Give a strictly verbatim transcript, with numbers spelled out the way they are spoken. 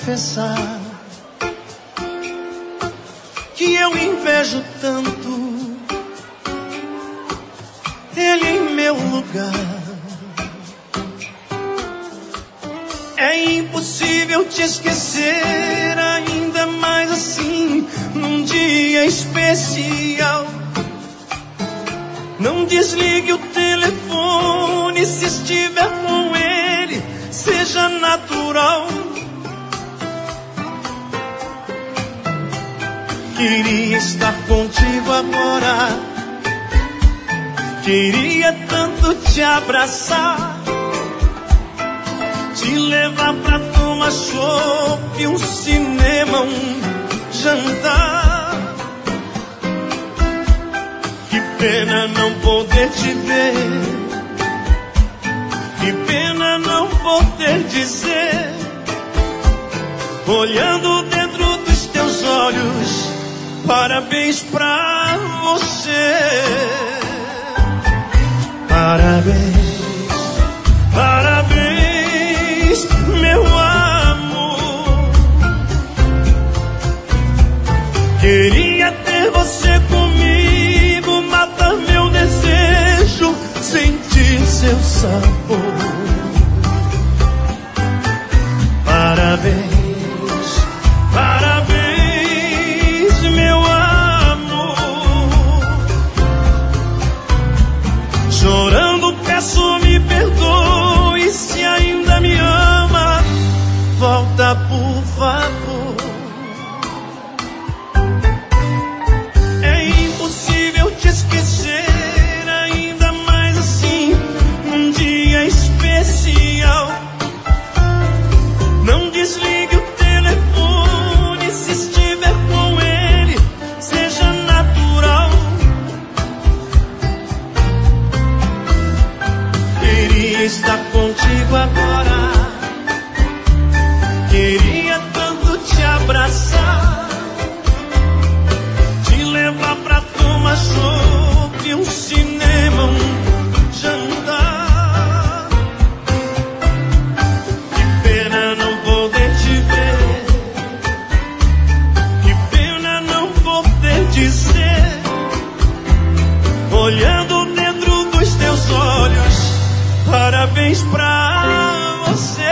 confessar que eu invejo tanto ele em meu lugar. É impossível te esquecer, ainda mais assim, num dia especial. Não desligue o telefone, se estiver com ele, seja natural. Queria estar contigo agora, queria tanto te abraçar, te levar pra tomar chopp, um cinema, um jantar. Que pena não poder te ver, que pena não poder dizer, olhando dentro dos teus olhos, parabéns pra você. Parabéns, parabéns, meu amor. Queria ter você comigo, matar meu desejo, sentir seu sabor. Parabéns, parabéns, meu amor. Chorando peço, me perdoe, se ainda me ama, volta por favor. É impossível te esquecer, ainda mais assim, num dia especial. Não desligue o telefone, se estiver com ele, seja natural. Queria estar contigo agora, queria tanto te abraçar, te levar pra tomar chopp, um cinema, um jantar. Que pena não poder te ver, que pena não poder dizer, olhando dentro dos teus olhos, parabéns pra você.